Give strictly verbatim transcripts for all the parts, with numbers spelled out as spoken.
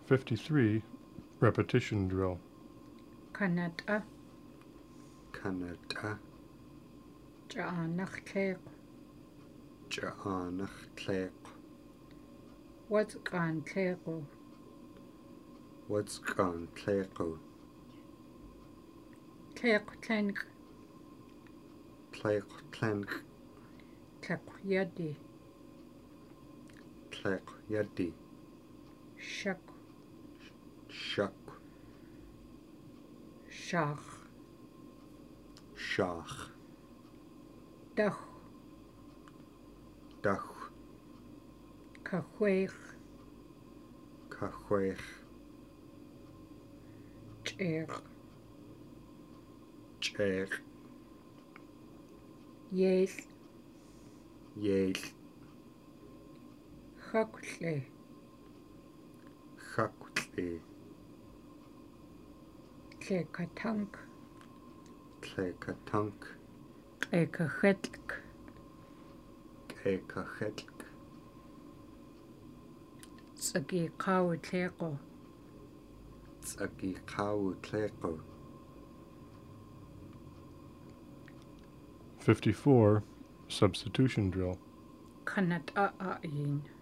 fifty-three, repetition drill. Kanata. Kanata. Ja'anach tleq. Ja'anach tleq. What's gone tleqo? What's gone tleqo? Tleq tlenk. Tleq tlenk. Tleq yadi. Tleq yadi. Shak. Shak. Shach. Shach. Dach. Dach. Kahweich. Kahweich. Tcher. Tcher. Yel. Yel. Chakutle. Chakutle. Tlekatank. Tlekatank. Tlekachetk. Tlekachetk. Tsagiqaw tleqo. Tsagiqaw tleqo. fifty-four, substitution drill. Kanata'ain.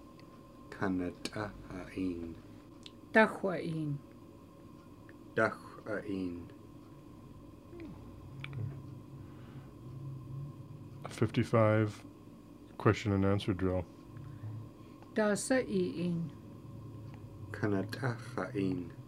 Kanata'ain. Dachwa'in. Dach'ain. fifty-five, question and answer drill. Dasa'in. Kanata'ain.